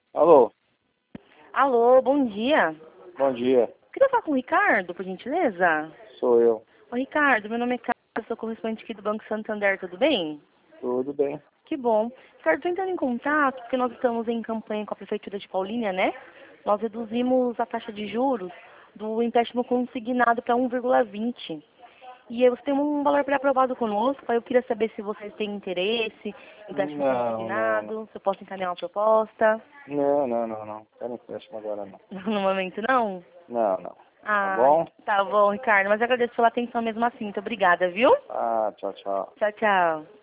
Alô, Alô, bom dia. bom dia, Queria falar com o Ricardo, por gentileza? sou eu. Ô, Ricardo, meu nome é Carlos, eu sou correspondente aqui do Banco Santander, tudo bem? Tudo bem? Que bom. Ricardo, estou entrando em contato porque nós estamos em campanha com a Prefeitura de Paulínia, né? Nós reduzimos a taxa de juros do empréstimo consignado para 1,20. E você tem um valor pré-aprovado conosco, aí eu queria saber se vocês têm interesse em empréstimo Não. consignado, se eu posso encaminhar uma proposta. Não. Tá no empréstimo agora não. No momento, não? Não. Tá Ah, bom? tá bom, Ricardo, mas eu agradeço pela atenção mesmo assim. Muito obrigada, viu? Tchau. Tchau, tchau.